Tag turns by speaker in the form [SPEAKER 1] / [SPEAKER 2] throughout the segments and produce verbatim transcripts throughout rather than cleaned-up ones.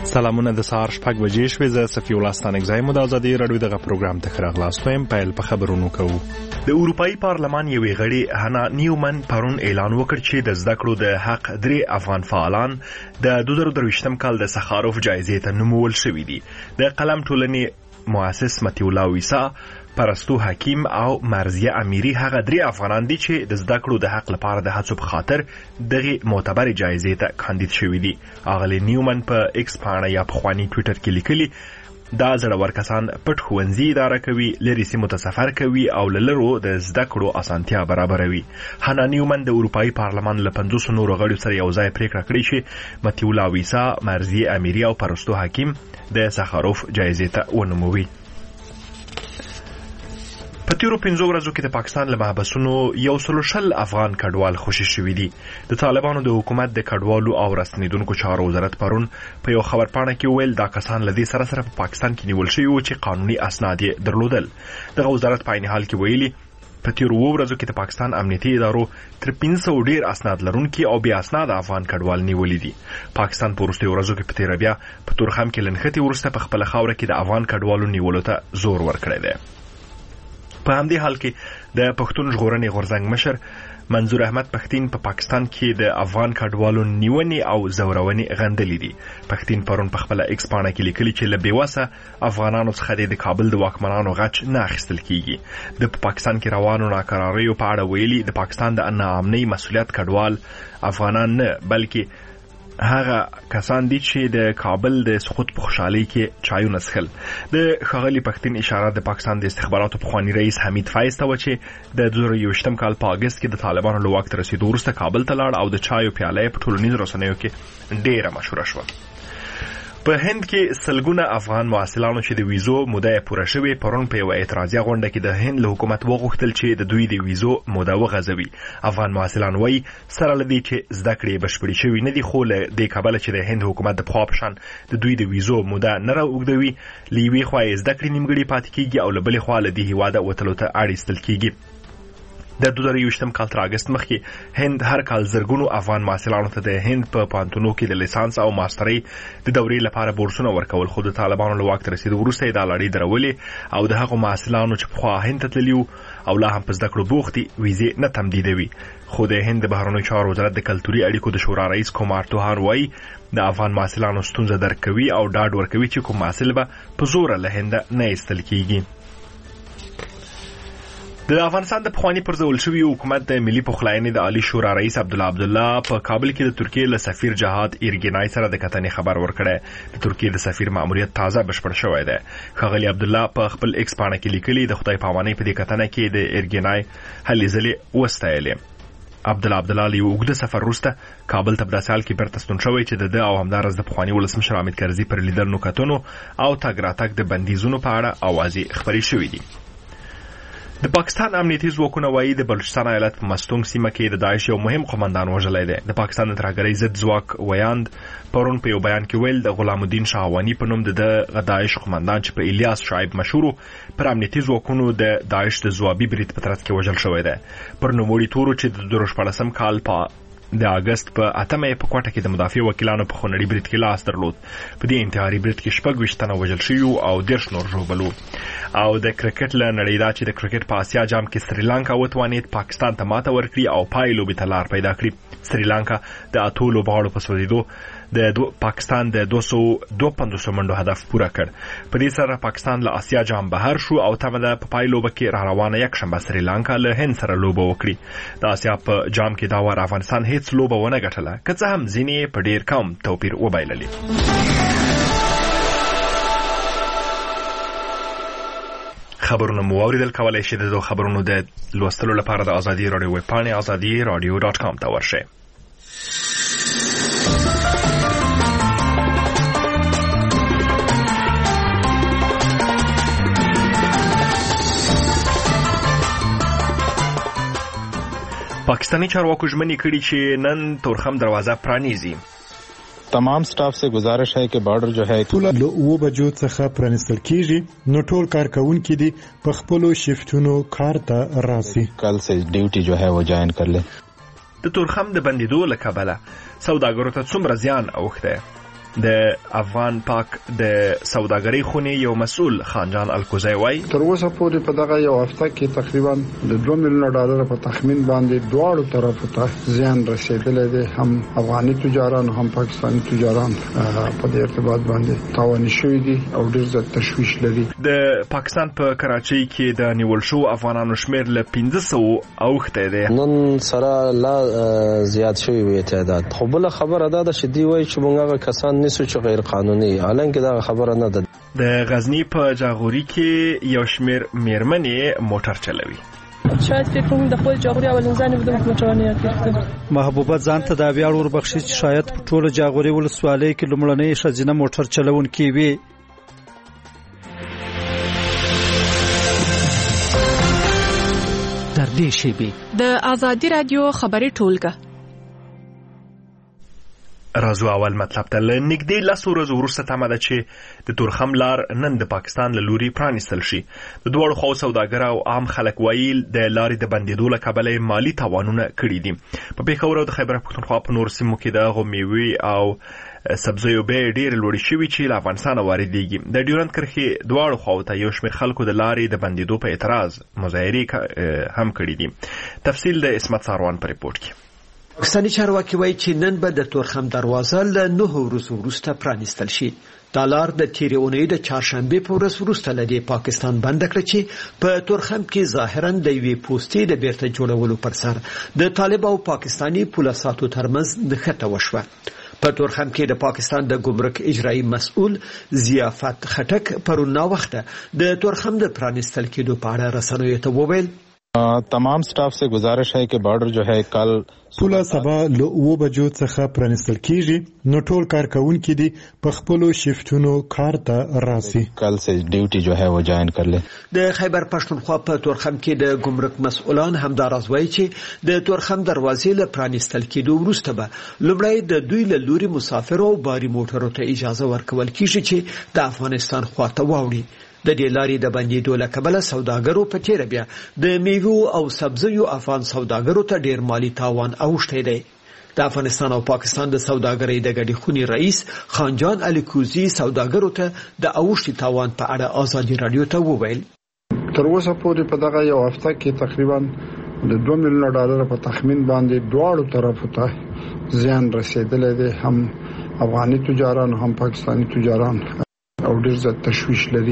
[SPEAKER 1] سلامونه د سهار شپږ بجې شوې. زه صفي الله ستانکزی مو د ازادي راډیو دغه پروګرام ته ښه راغلاست وایم. پیل په خبرونو کوو. د اروپایي پارلمان یوې غړي هانا نیومن پرون اعلان وکړ چې د زده کړو د حق درې افغان فعالان د دوه زره درویشتم کال د سخاروف جایزې ته نومول شوي دي. د قلم ټولنې مؤسس متي الله ویسا، پرستو حکیم او مرزیه امیری هغه درې افغانان دي چې د زده کړو د حق لپاره د هڅو په خاطر دغه معتبر جایزې ته کاندید شوي دي. اغلی نیومن په ایکس پاڼه یا پخوانی ټویټر کې لیکلي دا زړور کسان پټ ښوونځي اداره کوي، لرې سیمو ته سفر کوي او له لرو د زده کړو اسانتیا برابروي. هانا نیومن د اروپایي پارلمان له پنځوسو نورو غړو سره یو ځای پریکړه کړې چې متي الله ویسا، مرزیه امیری او پرستو حکیم د سخاروف جایزې ته ونوموي. په تیرو پنځو ورځو کې د پاکستان له محبسونو یو سلو شل افغان کډوال خوشي شوي دي. د طالبانو د حکومت د کډوالو او راستنیدونکو چارو وزارت پرون په یو خبرپاڼه کې ویل دا کسان له دې سره سره په پاکستان کې نیول شوي وو چې قانوني اسناد یې درلودل. دغه وزارت په عین حال کې ویلي په تیرو اووه ورځو کې د پاکستان امنیتي ادارو تر پنځه سوه ډیر اسناد لرونکي او بې اسناده افغان کډوال نیولي دي. پاکستان په وروستیو ورځو کې په تیره بیا په تورخم کې لنښتې وروسته په خپله خاوره کې د افغان کډوالو نیولو ته زور ورکړی دی. په همدې حال کې د پښتون ژغورنې غورځنګ مشر منظور احمد پښتين په پا پاکستان کې د افغان کډوالو نیونې او زورونې غندلې دي. پښتين پرون په خپل ایکس پاڼه کې لیکلي چې له بېوسه افغانانو څخه د کابل د واکمنانو غچ نه اخیستل کیږي. د پاکستان کې روانو ناکراریو په اړه ویلي د پاکستان د ناامنۍ مسؤلیت کډوال افغانان نه بلکې هغه کسان دي چې د کابل د سقوط په خوشحالۍ کې چایونه څښل. د ښاغلي پښتين اشاره د پاکستان د استخباراتو پخوانی رئیس حمید فیض ته و چې د دوه زره یوویشتم کال په اګست کې د طالبانو له واک ته رسیدو وروسته کابل ته لاړ او د چایو پیاله په ټولنیزو رسنیو کې ډیره مشهوره شوه. په هند کې سلګونه افغان محصلانو چې د ویزو موده پوره شوې پرون په یو اعتراضي غونډه کې د هند له حکومت وغوښتل چې د دوی د ویزو موده وغځوي. افغان محصلان وایي سره له دې چې زده کړې بشپړې شوي نه دي، خو له دې کبله چې د هند حکومت د پخوا په شان د دوی د ویزو موده نه راوږدوي، له یوې خوا یې زده کړې نیمګړې پاتې کیږي او له بلې خوا له دې هېواده وتلو ته اړ ایستل کیږي. د دوه زره یوویشتم کال تر اګست مخکې هند هر کال زرګونو افغان محصلانو ته د هند په پوهنتونونو کې د لیسانس او ماسترۍ د دورې لپاره بورسونه ورکول، خو د طالبانو له واک ته رسیدو وروسته یې دا لړۍ درولې او د هغو محصلانو چې پخوا هند ته تللي وو او لا هم په زده کړو بوخت دي ویزې نه تمدیدوي. خو د هند د بهرنیو چارو وزارت د کلتوري اړیکو د شورا رئیس کومار توهان وایي د افغان محصلانو ستونزه درک کوي او ډاډ ورکوي چې کوم محصل به په زوره له هنده نه ایستل کیږي. د افغانستان د پخوانی پرځول شوي حکومت د ملي پخلاینې د عالی شورا رئیس عبدالله عبدالله په کابل کې د ترکیې له سفیر جهاد ایرګینای سره د کتنې خبر ورکړی. د ترکیې د سفیر ماموریت تازه بشپړ شوی دی. ښاغلي عبدالله په خپل ایکس پاڼه کې لیکلي د خدای پامانۍ په دې کتنه کې د ایرګینای هلې ځلې وستایلې. عبدالله عبدالله له یو اوږده سفر وروسته کابل ته په داسې حال کې بیرته ستون شوی چې د ده او همداراز د پخواني ولسمشر حامد کرزي پر لیدلو کتنو او تګ راتګ د بندیزونو په اړه اوازې خپرې شوې دي. د پاکستان امنیتي ځواکونه وایي د بلوچستان ایالت په مستونګ سیمه کې د داعش یو مهم قومندان وژلی دی. د پاکستان د ترهګرۍ ضد ځواک ویاند پرون په یو بیان کې ویل د غلام الدین شاهواني په نوم د د داعش قومندان چې په الیاس شعیب مشهور پر امنیتي ځواکونو د داعش د ځوابي برید په ترڅ کې وژل شوی دی. پر نوموړي تورو چې د دوه زره شپاړسم کال په د اګست په اتمه په کوټه کې د مدافع وکیلانو په خونړي برید کې لاس درلود. په دې انتحاري برید کې شپږ ویشت تنه وژل شوي او دېرش نور ژوبل وو. او د کرکټ له نړۍ دا چې د کرکټ په اسیا جام کې سریلانکا وتوانید پاکستان ته ماته ورکړي او پای لوبې ته لار پیدا کړي. سریلانکا د اتو لوبغاړو په سوځېدو د پاکستان د دوه سوه دوه پنځوس منډو هدف پوره کړ. په دې سره پاکستان له اسیا جام بهر شو او تمه ده په پای لوبه کې را روانه یکشنبه سریلانکا له هند سره لوبه وکړي. د اسیا په جام کې دا وار افغانستان هیڅ لوبه ونه ګټله، که څه هم ځینې په ډیر کم توپیر وبایللې. خبرونه مو واوریدل. کولی شئ د دغو خبرونو د لوستلو لپاره د ازادي راډیو ویب پاڼې ازادي راډیو ډاټ کام ته ورشئ. پاکستانی چارواکو ژمنې کړي چې نن تورخم دروازه پرانیزي.
[SPEAKER 2] تمام سٹاف سے گزارش ہے کہ بارڈر جو ہے
[SPEAKER 3] ټول له اوه بجو څخه پرانیستل کیږي، نو ټول کارکونکي دي په خپلو شفټونو کار ته راسي.
[SPEAKER 2] کل سے ډیوټي جو ہے وہ جوائن کر لے.
[SPEAKER 1] د تورخم د بندیدو له کبله سوداګرو ته څومره زیان اوښتی؟ د افغان پاک د سوداګرۍ خونې یو مسؤل خانجان الکوزی وایي
[SPEAKER 4] تر اوسه پورې په دغه یو هفته کې تقریبا د دوه میلیونه ډالر په تخمین باندې دواړو طرفو ته زیان رسیدلی دی، هم افغاني تجاران هم پاکستاني تجاران په دې ارتباط باندې تاواني شوي دي او ډېر زیات تشویش لري.
[SPEAKER 1] د پاکستان په کراچۍ کې د نیول شو افغانانو شمیر له پنځه سوه اوښتی دی.
[SPEAKER 5] نن سره لا زیات شوی وي تعداد، خو بل خبره ده چې دی وایي چې موږ هغه کسان نیسو چې غیر قانوني، حالانکه دا خبره نه ده.
[SPEAKER 1] د غزنی په جاغوري کې یو شمیر میرمنې موټر چلوي.
[SPEAKER 6] شاید فکر کوم د خپل جاغوري اولین ځان بده موټرونه یاد
[SPEAKER 7] محبوبه ځان ته د بیا ور بخښي چې شاید په ټوله جاغوري ولسوالۍ کې لومړنۍ ښځینه موټر چلونکې وي.
[SPEAKER 8] در دې شیبې
[SPEAKER 9] د آزادي رادیو خبري ټولګه
[SPEAKER 1] راځو اول مطلب ته. له نږدې لسو ورځو وروسته تمه ده چې د تورخم لار نن د پاکستان له لوري پرانیستل شي. د دواړو خواو سوداګر او عام خلک ویل د لارې د بندېدو له کبله مالي تاوانونه کړي دي. په پېښور او د خیبر پښتونخوا په نورو سیمو کې د هغو میوې او سبزیو بیې ډېرې لوړې شوي چې له افغانستانه واردېږي. د ډیورنډ کرښې دواړو خواو ته یو شمېر خلکو د لارې د بندېدو په اعتراض مظاهرې هم کړي دي. تفصیل د اسمت ساروان په ریپورټ کې.
[SPEAKER 8] پاکستاني چارواکي وایي چې نن به د تورخم دروازه له نهو ورځو وروسته پرانیستل شي. دا لار د تېرې اونۍ د چهارشنبې په ورځ وروسته له دې پاکستان بنده کړه چې په تورخم کې ظاهراً د یوې پوستې د بیرته جوړولو پر سر د طالب او پاکستاني پولیسو ترمنځ نښته وشوه. په تورخم کې د پاکستان د ګمرک اجرایی مسؤل ضیافت خټک پرون ناوخته د تورخم د پرانیستل کېدو په اړه رسنیو ته وویل
[SPEAKER 2] تمام سٹاف سے گزارش ہے کہ بارڈر جو ہے کل
[SPEAKER 3] پوله سبا له اوه بجو څخه پرانیستل کیږي، نو ټول کارکونکي دي په خپلو شیفتونو کار ته راسي.
[SPEAKER 2] کل سے ډیوټي جو ہے وہ جوائن کر لے.
[SPEAKER 8] د خیبر پښتونخوا په تورخم کې د ګمرک مسؤلان همدا راز وایي چې د تورخم دروازې له پرانیستل کېدو وروسته به لومړی د دوی له لوري مسافرو او باري موټرو ته اجازه ورکول کیږي چې د افغانستان خواته واوړي. د دې لارې د بندېدو له کبله سوداګرو په تېره بیا د میوو او سبزیو افغان سوداګرو ته ډېر مالي تاوان اوښتی دی. د افغانستان او پاکستان د سوداګرۍ د ګډې خونې رئیس خانجان الکوزي سوداګرو ته د اوښتي تاوان په اړه آزادي رادیو ته وویل
[SPEAKER 4] تر اوسه پورې په دغه یو هفته کې تقریبا د دوه میلیونه ډالر په تخمین باندې دواړو طرفو ته زیان رسیدلی دی، هم افغاني تجاران هم پاکستاني تجاران او ډېر زیات تشویش لري.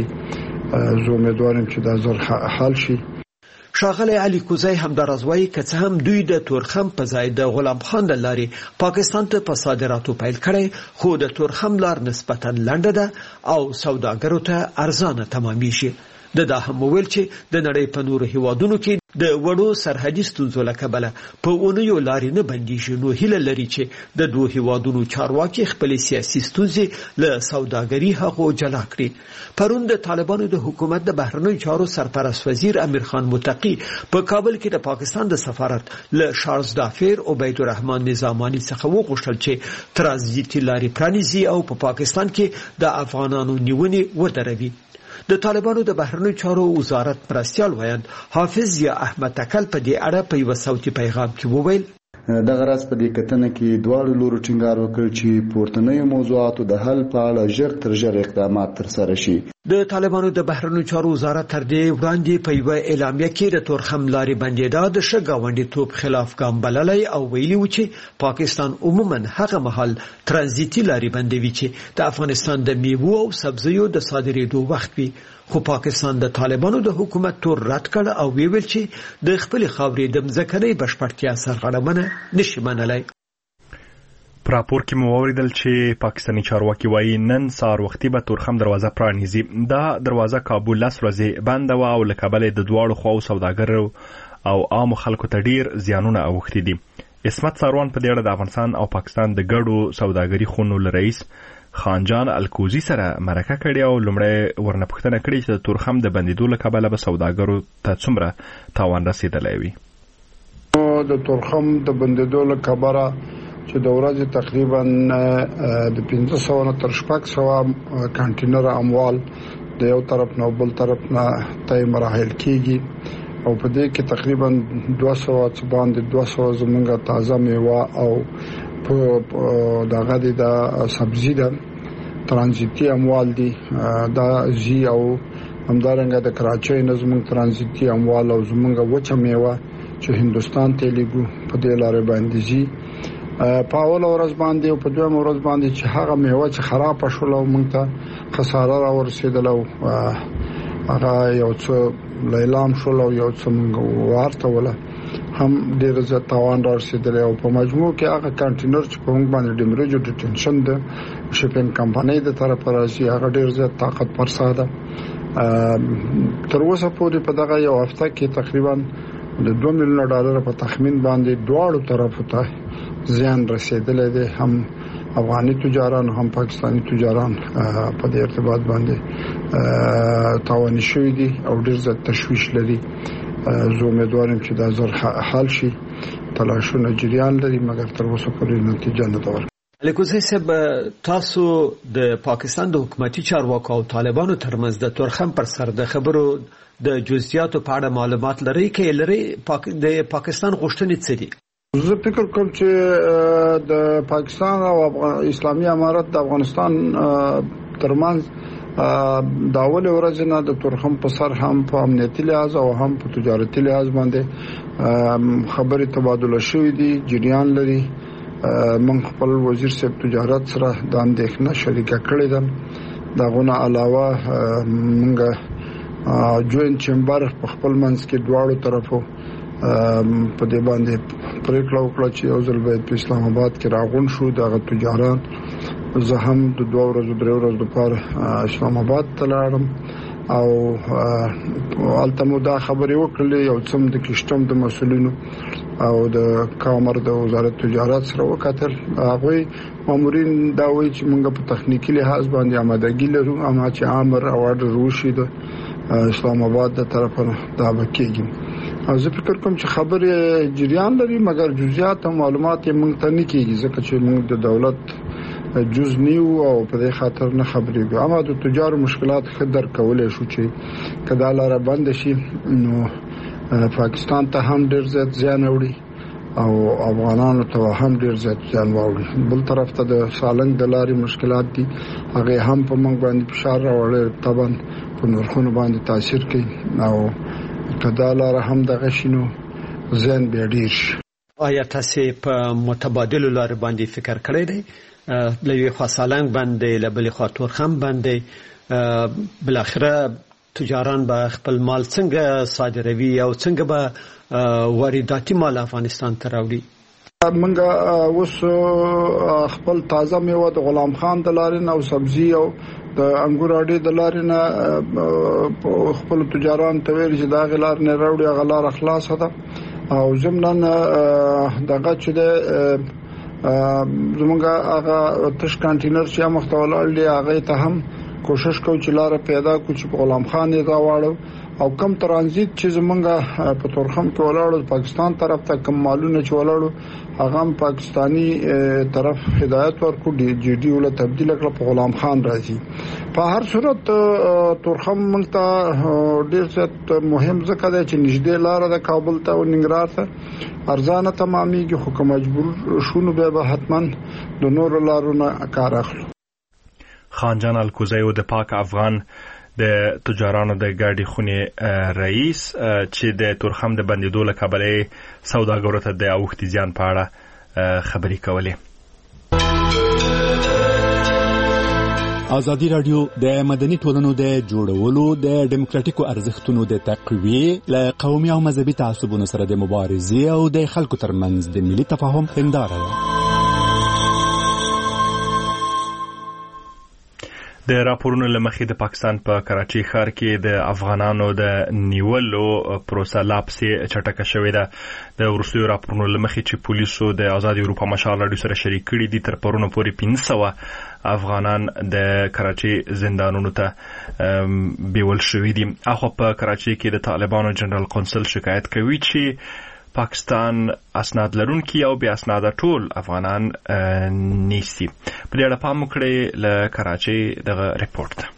[SPEAKER 4] زه امیدوارم چې دا زر حل شي.
[SPEAKER 8] ښاغلی علي کوزی همداراز وایي که څه هم دوی د تورخم په ځای د غلام خان له لارې پاکستان ته په صادراتو پیل کړی، خو د تورخم لار نسبتا لنډه ده او سوداګرو ته ارزانه تمامیږي. د دا هم ویل چې د نړۍ په نورو هیوادونو کې د وړو سرحدي ستونزو له کبله په اونیو لارې نه بندیږي، نو هیله لري چې د دوه هیوادونو چارواکي خپلې سیاسي ستونزې له سوداګري هغو جلا کړي. پرون د طالبانو د حکومت د بهرنیو چارو سرپرست وزیر امیر خان متقي په کابل کې د پاکستان د سفارت له شارلز دافیر عبید الرحمن نظامانی څخه وغوښتل چې ترانزیتي لارې پرانیزي او په پاکستان کې د افغانانو نیونې ودروي. د طالبانو د بهرنیو چارو وزارت مرستیال ویاند حافظ ضیا احمد تکل په دې اړه په یو صوتي پیغام کې وویل
[SPEAKER 10] دغه راز په دې کتنه کې دواړو لورو ټینګار وکړ چې پورتنیو موضوعاتو د حل په اړه ژر تر ژره اقدامات ترسره شي.
[SPEAKER 8] د طالبانو د بهرنیو چارو وزارت تر دې وړاندې په یو اعلامیه کې د تورخم لارې بندېدا د ښه ګاونډیتوب خلاف ګام بللی او ویلي و چې پاکستان عموما هغه مهال ترانزیتي لارې بندوي چې د افغانستان د میوو او سبزیو د صادرېدو وخت وي. خو پاکستان د طالبانو د حکومت تور رد کړ او ویل چې د خپل خاورې د مځکنۍ بشپړتیا سرغړونه نشي منلی.
[SPEAKER 1] په راپور کې مو واوریدل چې پاکستاني چارواکي وایي نن سهار وختي به تورخم دروازه پرانیزي. دا دروازه کابل لس ورځې بنده وه او له کبله د دواړو خواو سوداګرو او عامو خلکو ته ډیر زیانونه اوښتي دي. اسمت ساروان په دې اړه د افغانستان او پاکستان د ګډو سوداګري خونو له رئیس خانجان الکوزی سره مرکه کړې او لومړی ورنه پوښتنه کړې چې د تورخم د بندېدو له کبله به سوداګرو ته څومره تاوان رسېدلی وي.
[SPEAKER 4] د تورخم د بندېدو له کبله چې د ورځې تقریبا د پنځه سوه نه تر شپږ سوه کانټینر اموال د یو طرف نه بل طرف نه طی مراحل کېږي او په دې کې تقریبا دوه سوه څه باندې دوه سوه زمونږ تازه میوه او په دغه د سبزي ده ترانزیتي اموال دي دا زی او همدارنګه د کراچۍ نظم ترانزیتي اموال او زمونږ وچه میوه چې هندستان ته لیږو په دې لارې باندې زی په اول ورځ باندې او په دویم ورځ باندې چې هغه میوه چې خراب شول او موږ ته خساره را ورسېدل او هغه یو څه لیلام شول او یو څه موږ ورته ولا هم ډیر زیات تاوان را رسیدل او په مجموع کې هغه کانټینر چې په موږ باندې ډیمریج ډیټنشن د شپینګ کمپنۍ د طرفه راځي هغه ډیر زیات طاقت پر ساده تر اوسه پورې په دغه یو هفته کې تقریبا د دوه میلیون ډالر په تخمین باندې دواړو طرفو ته زیان رسیدلی دی هم افغاني تجاران هم پاکستاني تجاران په دې ارتباط باندې تاوان شوی دي او ډیر زیات تشویش لري زه امیدوارم چې دا زر حل شي تلاشونه جریان لري مګر تر اوسه پورې نتیجه نه ده ورکړې.
[SPEAKER 8] لیکوزی صاحب تاسو د پاکستان د حکومتي چارواکو او طالبانو ترمنځ د تورخم پر سر د خبرو د جزئیاتو په اړه معلومات لري کې لري د پاکستان غوښتنې څه دي؟
[SPEAKER 4] زه فکر کوم چې د پاکستان او اسلامي امارت د افغانستان ترمنځ د اول ورځ نه د تورخم په سر هم په امنیتي لحاظ او هم په تجارتي لحاظ باندې خبرې تبادله شوې دي جریان لري. من خپل وزیر صاحب تجارت سره د اندېښنه شریکه کړې ده. دغه علاوه موږ جوینټ چمبر په خپل منځ کې دواړو طرفو په دې باندې پریکړه وکړه چې یو ځل باید په اسلام آباد کې راغون شو دغه تجاران. زه هم د دوه ورځو درې ورځو لپاره اسلام آباد ته لاړم او البته مو دا خبرې وکړلې یو څم د کشتم د مسولینو او د کامر د وزارت تجارت سره وکتل. هغه مامورین دا وایي چې موږ په تخنیکی لحاظ باندې آمادګي لرو اما چې امر او اورډر وشي د اسلام آباد د طرفه دا وکیږي. زه فکر کوم چې خبرې جریان لري مګر جزئیات او معلومات یې موږ ته نه کیږي ځکه چې موږ د دولت جز نیو او په دې خاطر نه خبرېږو. اما د تجارو مشکلات خدر کولای شو چې کدا لاره بند شي نو پاکستان ته هم ډیر زیات زیان وړي او افغانانو ته هم ډیر زیات زیان وړي. بل طرف ته د سالنګ د لارې مشکلات دي هغه هم په موږ باندې فشار راوړي طبعا په نورخونو باندې تاثیر کوي او کدا لاره هم دغه شنو زیان به ډیر شي.
[SPEAKER 8] آیا تاسو په متبادل لار باندې فکر کړی دی؟ لوی خاصالنګ باندې لبلې خاطر هم باندې بل اخره تجاران به خپل مال څنګه صادروي او څنګه به وارداتي مال افغانستان ته راوړي؟
[SPEAKER 4] منګه اوس خپل تازه میوه د غلام خان د لارې او سبزی او د انګور اډې د لارې نه خپل تجاران ته ویل چې دا غلار نه راوړي غلار خلاص ده او زمنن دغه چې د زمونږه هغه تش کانټینر چې مختولل دی هغه ته هم کوشش کوو چې لار پیدا کو چې غلام خان یې راوړو او کم ترانزیت چې زمونږه په تورخم کې ولاړو پاکستان طرف ته کم مالونه چې ولاړو هغه پاکستانی طرف هدایت ورکو ډي جی ډي ول تبدیل کړ په غلام خان راځي. په هر صورت تورخم موږ ته ډیر څه مهم ځکه دی چې نږدې لار د کابل ته او ننګرهار ته ارزانه تمامېږي خو کوم مجبور شونو به حتما د نور لارو نه کار اخلو.
[SPEAKER 1] خان جان الکوزی د پاک افغان د تجارانو د ګاډي خونې رئیس چې د تورخم د بندیدو له کبله سوداګرو ته د اوښتي زیان په اړه خبرې کولې.
[SPEAKER 11] ازادي رادیو د مدني ټولنو د جوړولو د ډیموکراتیکو ارزښتونو د تقویه له قومي او مذهبي تعصبونو سره د مبارزې او د خلکو ترمنځ د ملي تفاهم هنداره ده.
[SPEAKER 1] د راپورونو لمخې د پاکستان په کراچۍ ښار کې د افغانانو د نیولو پروسه لا پسې چټکه شوې ده. د وروستیو راپورونو لمخې چې پولیسو د آزاد اروپا مشال راډیو سره شریک کړي دي تر پرونه پورې پنځه سوه افغانان د کراچۍ زندانونو ته بیول شوي دي. اخو په کراچۍ کې د طالبانو جنرال قونسل شکایت کوي چې پاکستان اسناد لرونکي او بیا اسناد ټول افغانان نیسي. په دې اړه پام وکړئ له کراچۍ دغه ریپورت.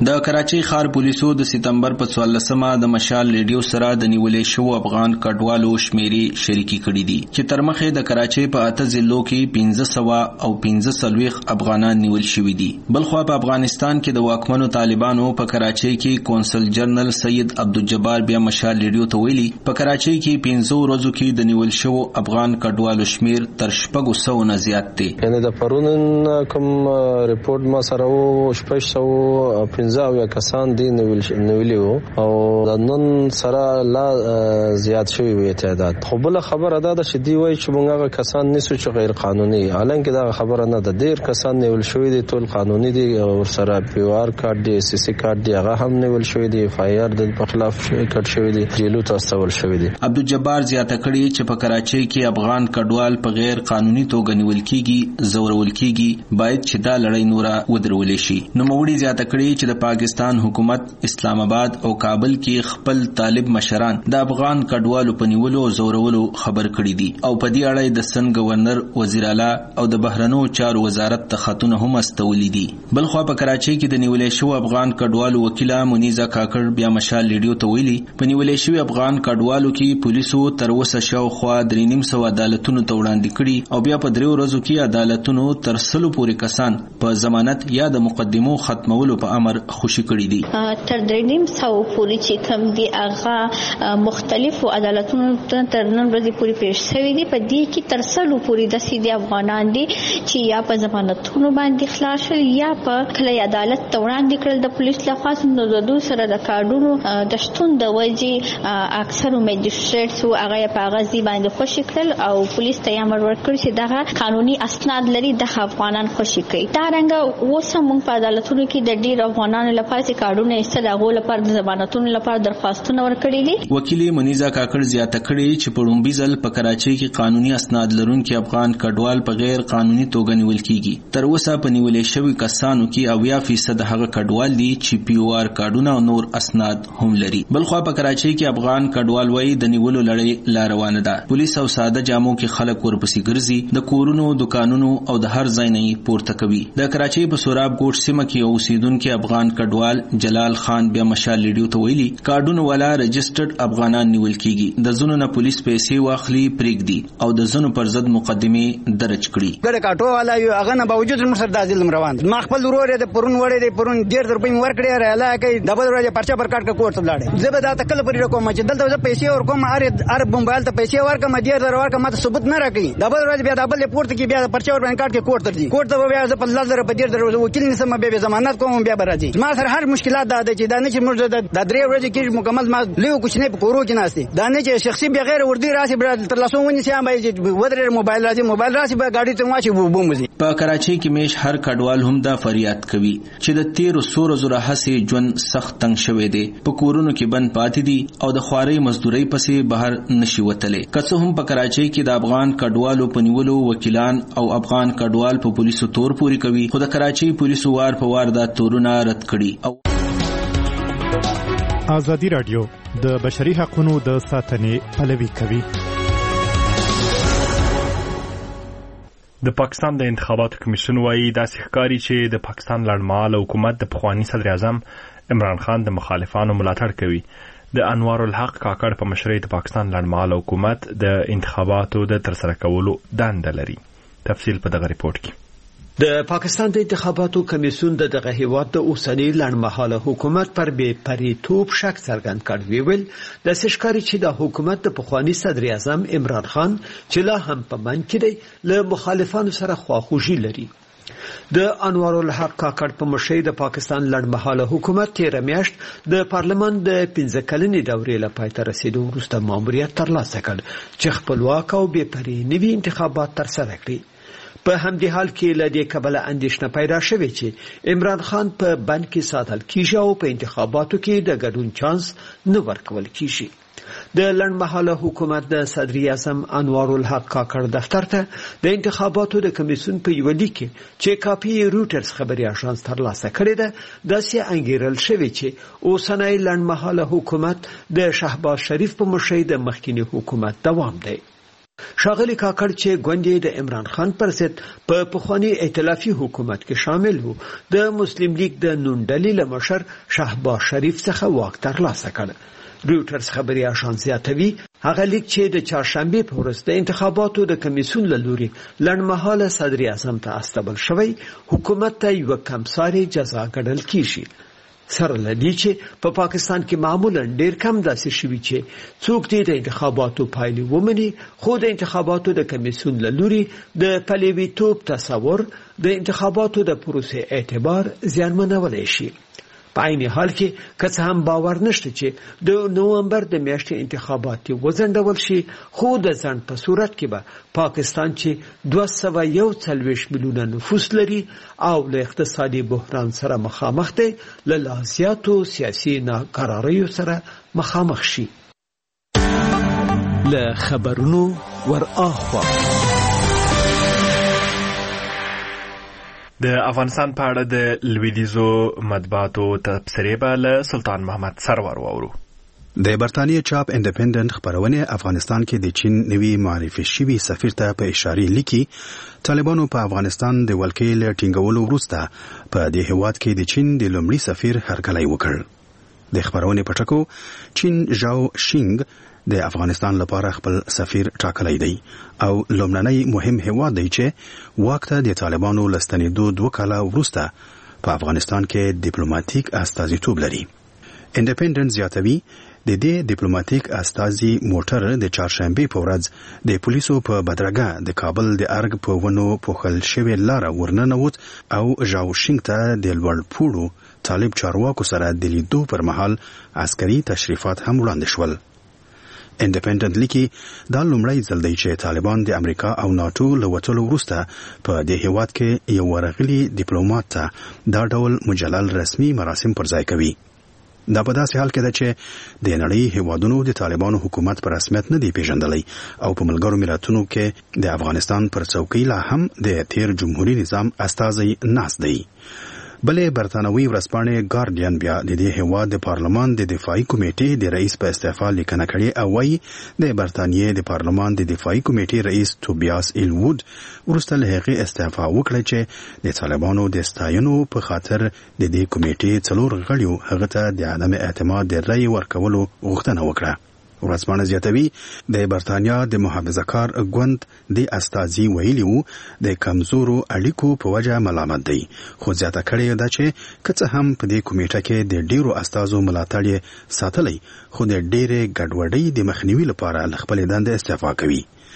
[SPEAKER 12] د کراچۍ ښار پولیسو د سپتمبر په څوارلسمه د مشال ریډیو سره د نیولې شو افغان کډوالو شمیرې شریکي کړې دي چې تر مخه د کراچۍ په اته ضلعو کې پنځه سوه او پنځه څلوېښت افغانان نیول شوي دي. بلخوا په افغانستان کې د واکمنو طالبانو په کراچۍ کې کونسل جنرال سید عبدالجبار بیا مشال ریډیو ته ویلي په کراچۍ کې پنځه ورځو کې د نیول شو افغان کډوالو شمیر تر شپږو سوو نه زیات دی.
[SPEAKER 5] یعنی د پرون کوم ریپورت ما سره وو شپږ سوه او یا کسان دي نیولي وو او د نن سره لا زیات شوی وي تعداد. خو بل خبره ده چې دی وایي چې موږ هغه کسان نیسو چې غیر قانوني، حالانکه دا خبره نه ده. ډیر کسان نیول شوی دي، ټول قانوني دي او سره پی او آر کارت دی، سی سی کارت دی، هغه هم نیول شوی دي، اف آی آر د په خلاف کټ شوی دي، جیلو ته استول شوی دي.
[SPEAKER 12] عبدالجبار زیاته کړي چې په کراچۍ کې افغان کډوال په غیر قانوني توګه نیول کیږي، زورول کیږي، باید چې دا لړۍ نوره ودرول شي. نو موړي زیاته کړي چې د پاکستان حکومت اسلام آباد او کابل کې خپل طالب مشران د افغان کډوالو په نیولو او زورولو خبر کړي دي او په دې اړه د سن گورنر، وزیر اعلی او د بهرنیو چارو وزارت ته خطونه هم استولي دي. بلخوا په کراچۍ کې د نیولې شو افغان کډوالو وکیله منیزه کاکړ بیا مشال ریډیو ته ویلي په نیولې شوی افغان کډوالو کې پولیسو تر اوسه شاوخوا درې نیم سوه عدالتونو ته وړاندې کړي او بیا په دریو ورځو کې عدالتونو تر سلو پورې کسان په ضمانت یا د مقدمو ختمولو په امر خوشي کړي دي.
[SPEAKER 13] تر درې نیم سوه پورې چې کوم دي هغه مختلفو عدالتونو ته تر نن ورځې پورې پیښ شوي دي. په دې کې تر سلو پورې داسې دي افغانان دي چې یا په ضمانتونو باندې خلاص شول یا په کلي عدالت ته وړاندې کړل د پولیس لخوا. نو د دوی سره د کارډونو د شتون د وجې اکثرو میجسټریټسو هغه یې په هغه باندې خوشي کړل او پولیس ته یې امر ورکړ چې دغه قانوني اسناد لري، دغه افغانان خوشي کوي. دارنګه اوس هم موږ په عدالتونو کې د ډېر افغانانو لپاره چې کارډونه ایستل هغو لپاره د ضمانتونو لپاره درخواستونه ورکړي دي.
[SPEAKER 12] وکیل منیزه کاکړ زیاته کړي چې په لومبي ځل په کراچۍ کې قانوني اسناد لرونکي افغان کډوال په غیر قانوني توګه نیول کیږي. تر اوسه په نیولې شوي کسانو کې اویا فیصد هغه کډوال دي چې پی او آر کارډونه او نور اسناد هم لري. بلخوا په کراچۍ کې افغان کډوال وایي د نیولو لړۍ لا روانه ده. پولیس او ساده جامو کې خلک ورپسې ګرځي، د کورونو، دکانونو او د هر ځای نه پورته کوي. د کراچۍ په سوراب ګوټ سیمه کې اوسیدونکي افغان کډوال جلال خان بیا مشال ریډیو ته ویلي کارډونو والا رجسټرډ افغانان نیول کیږي، د زونو نه پولیس پیسې واخلي پرېږدي او د زونو پر ضد مقدمه درج کړي.
[SPEAKER 14] ګډه کاټو والا یو هغه نه باوجود موږ سره د ظلم روان. ما خپل ورور د پرون وړې د پرون ډېر روپۍ ورکړې رااله کوي د بل ورځ پرچا پر کاټ کوټ ته لاړې. زه به دا تکل پرې کوم چې دلته زه پیسې ورکوم، ار ار موبایل ته پیسې ورکوم، ډېر در ورکوم، ماته ثبوت نه راکړي. د بل ورځ بیا د بل پورت کې بیا پرچا ور باندې کاټ کې کوټ ته ځي. کوټ ته بیا زه په لزر په ډېر در وکیل نسم بیا ضمانت کوم بیا راځي. ما سره هر مشکلات دا چې دا نه چې موږ د درې ورځې کې مکمل ما لیو کوچنی په کورو کې ناشتي دا نه چې شخصي بغیر وردی راسي تر لاسو ونی سي هم ودرې موبایل راځي موبایل راسي به گاډي ته واچي بومځي.
[SPEAKER 12] په کراچۍ کې میش هر کډوال هم دا فریاد کوي چې د تیر سور زره هسي ژوند سخت تنگ شوی دی، په کورونو کې بند پاتې دي او د خواري مزدوري پسې بهر نشي وتلې. که هم په کراچۍ کې د افغان کډوالو په نیولو وکیلان او افغان کډوال په پولیسو تور پوری کوي، خو د کراچۍ پولیسو وار په وار دا تورونه رد کړي. او
[SPEAKER 3] ازادي رادیو د بشري حقوقو د ساتنې پلوي کوي.
[SPEAKER 1] د پاکستان د انتخاباتو کمیسیون وايي داسې ښکاري چې د پاکستان لړمحاله حکومت د پخوانی صدر اعظم عمران خان د مخالفانو ملاتړ کوي. د انوار الحق کاکړ په مشرۍ د پاکستان لړمحاله حکومت د انتخاباتو د ترسره کولو دنده لري. تفصیل په دغه ریپورت کې.
[SPEAKER 8] د پاکستان د انتخاباتو کمیسیون د دغه هیواد د اوسنی لړمحاله حکومت پر بې پریتوب شک څرګند کړ. ویل د سشکاري چې د حکومت د پخوانی صدر اعظم عمران خان چې لا هم په من کې دی له مخالفانو سره خواخوږي لري. د انوار الحق کاکړ په مشرۍ د پاکستان لړمحاله حکومت تیر میاشت د پارلمان د پنځه کلنې دورې لپاره تر رسیدو وروسته ماموریت ترلاسه کړ چې خپلواک او بې پرې نوي انتخابات ترسره کړي. په همدې حال کې له دې کبله اندېښنه پیدا شوې چې عمران خان په بند کې ساتل کیږي او په انتخاباتو کې د ګډون چانس نه ورکول کیږي. د لړمحاله حکومت د صدر اعظم انوار الحق کاکړ دفتر ته د انتخاباتو د کمیسیون په یو لیک چې کاپی روټرز خبري اژانس ترلاسه کړې ده داسې انګیرل شوی چې اوسنی لړمحاله حکومت د شهباز شریف په مشرۍ د مخکینی حکومت دوام دی. ښاغلي کاکړ چې ګوندې د عمران خان پر ضد په پخواني ائتلافي حکومت کې شامل وو د مسلم لیگ د نون ډلې له مشر شهباز شریف څخه واک ترلاسه کړ. رویټرز خبري اژانس زیاتوي هغه لیگ چې د چهارشنبه په ورځ د انتخاباتو د کمیسیون له لوري لنډمهاله صدر اعظم ته استبل شوی حکومت ته یو کمساري جزا ګڼل کیږي. سره لدی چې په پا پاکستان کې معمولا ډیر کم داسې شوي چې څوک دې د انتخاباتو پایلې ومني، خو د انتخاباتو د کمیسیون له لوري د پلیویتوب تصور د انتخاباتو د پروسې اعتبار زیانمنولی شي. په عین حال کې که څه هم باور نشته چې د نومبر د میاشتې انتخابات وځنډول شي، خو د ځنډ په صورت کې به پاکستان چې دوه سوه یو څلوېښت میلیونه نفوس لري او له اقتصادي بحران سره مخامخ دی، له لا زیاتو سیاسي ناقراریو سره مخامخ شي. له خبرونو ور اخوا
[SPEAKER 1] د افغانستان په اړه د لویدیځو مطبوعاتو تبصرې به له سلطان محمد سرور واورو.
[SPEAKER 15] د برتانیې چاپ انډیپندنت خبرونه افغانستان کې د چین نوي معرفي شوي سفیر ته په اشاره لیکي طالبانو په افغانستان د ولکې له ټینګولو وروسته په دې هیواد کې د چین د لومړي سفیر هرکلی وکړ. د خبرونه په ټکو چین ژاو شینګ د افغانستان لپاره خپل سفیر ټاکلی دی او لومړنی مهم هیواد دی چې واک ته د طالبانو لستنېدو دوه کاله وروسته په افغانستان کې ډیپلوماټیک استازیتوب لري. انډیپندنت زیاتوي د دې ډیپلوماټیک استازي موټر د چهارشنبه په ورځ د پولیسو په بدرګه د کابل د ارګ په ونو پوښل شوی لار ورننوت او ژاو شینګ ته د لوړ پوړو طالب چارواکو سره د لیدو پر مهال عسکري تشریفات هم وړاندې شول. انډیپندنت لیکي دا لومړی ځل دی چې طالبان د امریکا او ناتو له وتلو وروسته په دې هیواد کې یو ورغلي ډیپلوماټ ته دا ډول مجلل رسمي مراسم پر ځای کوي. دا په داسې حال کې ده چې د نړۍ هیوادونو د طالبانو حکومت په رسمیت نه دی پیژندلی او په ملګرو ملتونو کې د افغانستان پر څوکۍ لا هم د تیر جمهوریت نظام استازی ناست دی. بلې برتانوي ورځپاڼې ګارډین بیا د دې هیواد د پارلمان د دفاعي کمیټې د رئیس په استعفا لیکنه کړې او وايي د برتانیې د پارلمان د دفاعي کمیټې رئیس توبیاس ایلوود وروسته له هغې استعفا وکړه چې د طالبانو د ستاینو په خاطر د دې کمیټې څلور غړیو هغه ته د عدم اعتماد د رأی ورکولو غوښتنه وکړه. ورځپاڼه زیاتوي د برتانیا د محافظه کار ګوند د استازي ویلي وو د کمزورو اړیکو په وجه ملامت دی، خو زیاته کړې ده چې که څه هم په دې کمیټه کې د ډیرو استازو ملاتړ ساتلی، خو د ډیرې ګډوډۍ د مخنیوي لپاره له خپلې دندې استعفا کوي.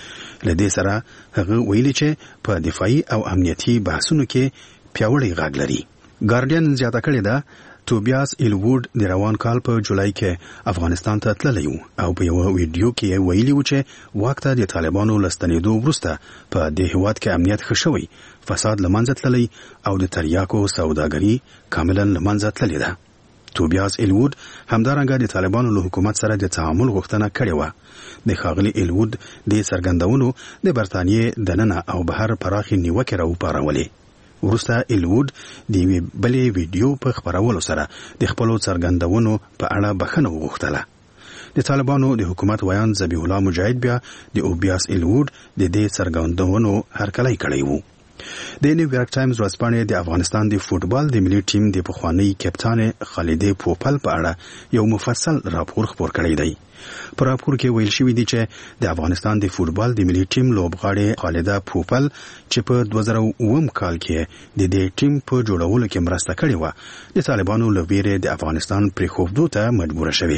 [SPEAKER 15] له دې سره هغه ویلي چې په دفاعي او امنیتي بحثونو کې پیاوړی غږ لري. ګارډین زیاته کړې ده توبیاس ایلوود د روان کال په جولای کې افغانستان ته تللی و او په یو ویډیو کې ویلي و چې واک ته د طالبانو لستنېدو وروسته په دې هیواد کې امنیت ښه شوی، فساد له منځه تللی او د تریاکو سوداګري کاملا له منځه تللې ده. توبیاس ایلوود همدارنګه د طالبانو له حکومت سره د تعامل غوښتنه کړې وه. د ښاغلي ایلوود د څرګندونو د برتانیې دننه او بهر پراخې نیوکې راوپارولې. وروسته ایلوود د یوې بلې ویډیو په خپرولو سره د خپلو څرګندونو په اړه بخښنه وغوښتله. د طالبانو د حکومت ویان ذبیح الله مجاهد بیا د اوبیاس ایلوود د دې څرګندونو هرکلی کړی و. د نیویارک ټایمز ورځپاڼې د افغانستان د فوټبال د ملي ټیم د پخوانۍ کپتان خالدې پوپل په اړه یو مفصل راپور خپور کړی دی. په راپور کې ویل شوی دی چې د افغانستان د فوټبال د ملي ټیم لوبغاړې خالده پوپل چې په دوه زره اووم کال کې د دې ټیم په جوړولو کې مرسته کړې وه، د طالبانو له ویرې د افغانستان پرېښودو ته مجبوره شوې.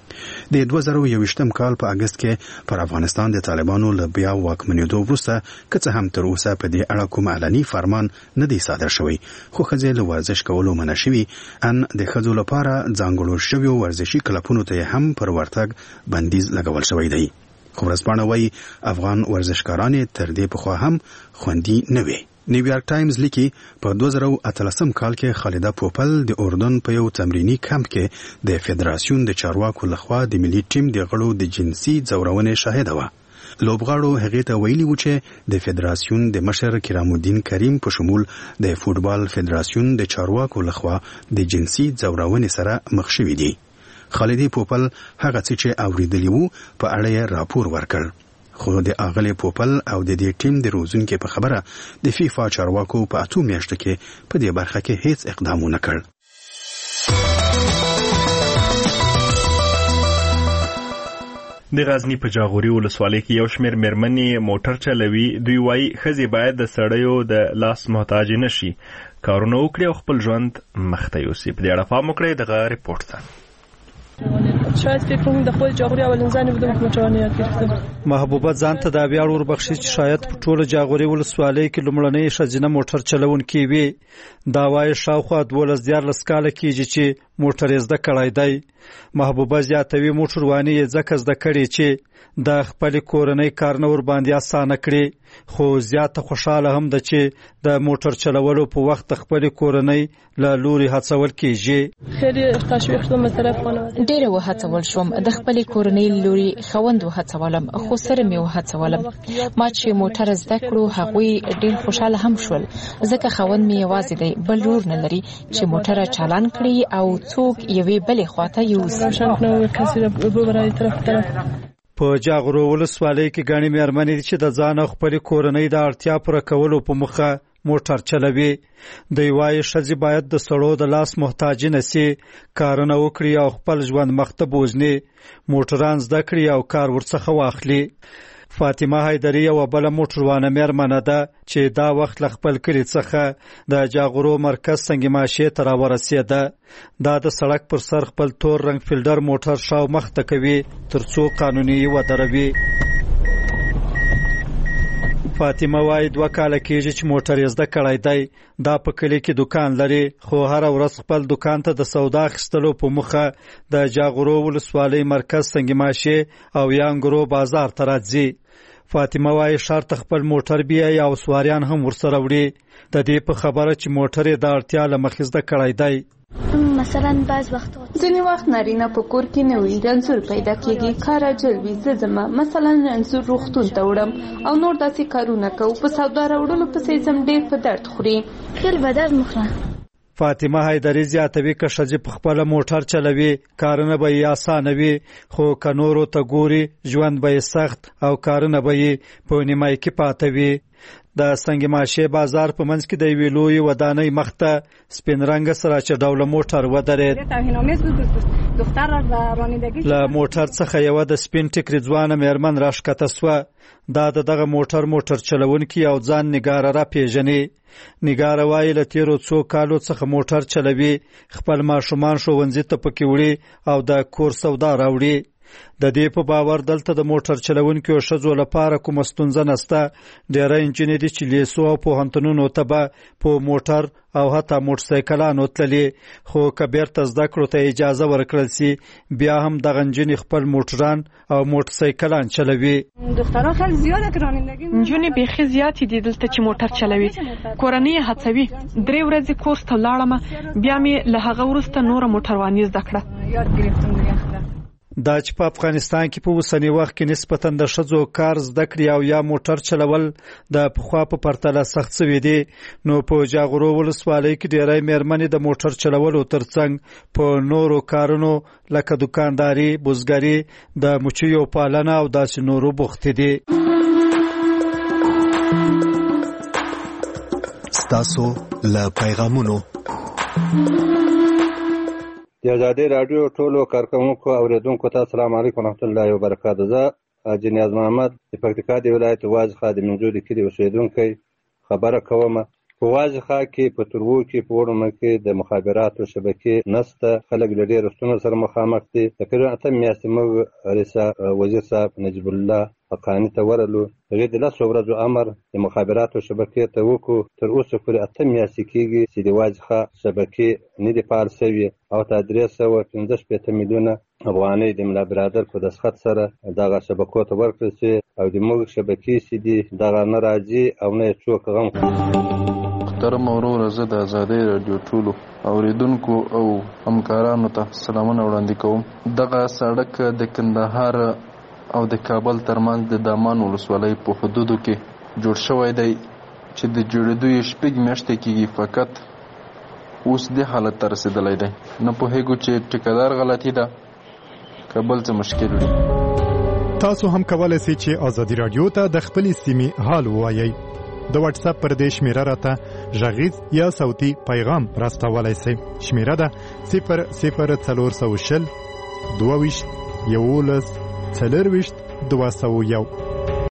[SPEAKER 15] د دوه زره یوویشتم کال په اګست کې پر افغانستان د طالبانو له بیا واکمنېدو وروسته که څه هم تر اوسه په دې اړه کوم علني فرمان نه دی صادر شوی، خو ښځې له ورزش کولو منع شوي، ان د ښځو لپاره ځانګړو شویو ورزشي کلبونو ته هم پر ورتګ بندیز لګول شوی دی. خو ورځپاڼه وایي افغان ورزشکارانې تر دې پخوا هم خوندي نه وي. نیویارک ټایمز لیکي په دوه زره اتلسم کال کې خالده پوپل د اردن په یو تمرینی کمپ کې د فدراسیون د چارواکو لخوا د ملي ټیم د غړو د جنسي ځورونې شاهده وه. لوبغاړو هغې ته ویلي و چې د فدراسیون د مشر کرام الدین کریم په شمول د فوټبال فدراسیون د چارواکو لخوا د جنسي ځورونې سره مخ شوي دي. خالده پوپل هغه څه چې اوریدلی وو په اړه یې راپور ورکړ، خو د اغلی پوپل او د دې ټیم د روزونکو په خبره د فیفا چارواکو په اتو میاشتو کې په دې برخه کې هیڅ اقدام ونه کړ.
[SPEAKER 1] د غزنی په جاغوري ولسوالۍ کې یو شمېر میرمنې موټر چلوي. دوی وایي ښځې باید د سړیو د لاس محتاج نشي، کارونه وکړي او خپل ژوند مخته یوسي. په دې اړه پام وکړئ. دغه ریپورت ته
[SPEAKER 6] شاید فکر کنم د خود جاغوری اولین زنی بودم که متوانه یاد گرفتم.
[SPEAKER 7] محبوبه ځان ته دا ویاړ وربخښي چې شاید په ټوله جاغوري ولسوالۍ کې لومړنۍ ښځینه موټر چلونکې وي. دا وایي شاوخوا دولس دیارلس کاله کېږي چې موټر یې زده کړی دی. محبوبه زیاتوي موټرواني یې ځکه زده کړې چې د خپلې کورنۍ کارونه ورباندې اسانه کړي، خو زیاته خوشحاله هم ده چې د موټر چلولو په وخت د خپلې کورنۍ له لوري هڅول کېږي.
[SPEAKER 9] ډېره وهڅول شوم، د خپلې کورنۍ له لوري خوند وهڅولم، خو سره مې وهڅولم. ما چې موټر زده کړو هغوی ډېر خوشحاله هم شول، ځکه خوند مې یوازې دی، بل ورور نه لري چې موټر چالان کړي او څوک یوې بلې خواته یوسي.
[SPEAKER 7] په جاغورو ولسوالۍ کې ګڼې میرمنې دي چې د ځان او خپلې کورنۍ د اړتیا پوره کولو په موخه موټر چلوي. دوی وایي ښځې باید د سړو د لاس محتاج نه سي، کارونه وکړي او خپل ژوند مخته بوځني، موټران زده کړي او کار ورڅخه واخلي. فاطمه حیدري یوه بله موټروانه میرمنه ده چې دا وخت له خپل کلي څخه د جاغورو مرکز سنگ ماشې ته راورسېده. دا د سړک پر سر خپل تور رنګ فیلډر موټر شاو مخته کوي تر څو قانوني ودروي. فاطمه وایي دوه کاله کېږي چې موټر یې زده کړی دی. دا په کلي کې دکان لري، خو هره ورځ خپل دکان ته د سودا اخیستلو په موخه د جاغورو ولسوالۍ مرکز سنگ ماشې او یانګرو بازار ته راځي. فاطمه وایي ښار ته خپل موټر بیایي او سواریان هم ورسره وړي. د دې په خبره چې موټر یې د اړتیا له مخې زده کړی دی.
[SPEAKER 16] مثلا بعض وخت ځینې وخت نارینه په کور کې نه وي، رنځور پیدا کېږي، کار اجل وي، زه ځمه مثلا رنځور روغتون ته وړم او نور داسې کارونه کوو، په سودا راوړلو پسې ځم، ډېر په درد خوري. خیل به درد مخوره.
[SPEAKER 7] فاطمه حیدري زیاتوي که ښځې په خپله موټر چلوي کارونه به یې اسانه وي، خو که نورو ته ګوري ژوند به یې سخت او کارونه به یې په نیمایي کې پاته وي. د سنگ ماشې بازار په منځ کې د یوې لویې ودانۍ مخته سپین رنګه سراچه ډوله موټر ودرېد. له موټر څخه یوه د سپین ټیکري ځوانه میرمن راښکته سوه. دا د دغه موټر موټر چلونکي او ځان نګاره را پیژني. نګاره وایي له تیرو څو کالو څخه موټر چلوي، خپل ماشومان ښوونځي ته پکې وړي او د کور سودا راوړي. د دې په باور دلته د موټر چلونکو ښځو لپاره کومه ستونزه نشته. ډېری نجونې دي چې لیسو او پوهنتونونو ته به په موټر او حتی موټرسایکلانو تللي، خو که بیرته زده کړو ته اجازه ورکړل سي بیا هم دغه نجونې خپل موټران او موټرسایکلان چلوي.
[SPEAKER 9] نجونې بیخي زیاتې دي دلته چې موټر چلوي، کورنۍ یې هڅوي. درې ورځې کورس ته ولاړم، بیا مې له هغه وروسته نوره موټرواني زده کړه.
[SPEAKER 7] دا چې په افغانستان کې په اوسني وخت کې نسبتاً د ښځو کار زده کړې او یا موټر چلول د پخوا په پرتله سخت شوي دي، نو په جاغورو ولسوالۍ کې ډېری میرمنې د موټر چلولو ترڅنګ په نورو کارونو لکه دکانداري، بزګري، د مچیو پالنه او داسې نورو بوختې دي.
[SPEAKER 17] ستاسو له پیغامونو
[SPEAKER 18] د ازادي راډیو ټولو کارکونکو اوریدونکو ته السلام علیکم ورحمت الله وبرکاته. زه جنیاز محمد د پکتیکا د ولایت وازخه د منځوري کلي اوسیدونکی خبره کوم. په وازخه کې په تربو کې په وړمه کې د مخابراتو شبکې نسته، خلک له ډېرو ستونزو سره مخامخ دي. تقریبا اته میاشتې موږ رئیس وزیر صاحب نجیب الله حقاني ته ورغلو، هغې د لسو ورځو امر د مخابراتو شبکې ته وکړو. تر اوسه پورې اته میاشتې کېږي چې د وازخه شبکې نه دي فعال شوي او ته درې سوه پنځه شپېته میلیونه افغانۍ د ملا برادر په دستخط سره دغه شبکو ته ورکړل شي او د موږ شبکې چې دي دغه نه راځي او نه یې څوک غم کوي.
[SPEAKER 19] محترم وروره، زه د ازادۍ راډیو ټولو اوریدونکو او همکارانو ته سلامونه وړاندې کوم. دغه سړک د کندهار او د کابل ترمنځ د دامان ولسوالۍ په حدودو کې جوړ شوی دی چې د جوړېدو یې شپږ میاشتې کېږي، فقط اوس دې حالت ته رسېدلی دی. نه پوهېږو چې ټیکهدار غلطي ده که بل څه مشکل دی.
[SPEAKER 3] تاسو هم کولای شئ چې ازادي رادیو ته د خپلې سیمې حال ووایئ. د واتس اپ پر دې شمیره راته غږیز یا صوتي پیغام راستولای شئ. شمیره ده صفر صفر څلور سوه شل دوه ویشت یولس څلور ویشت دوه سوه یو.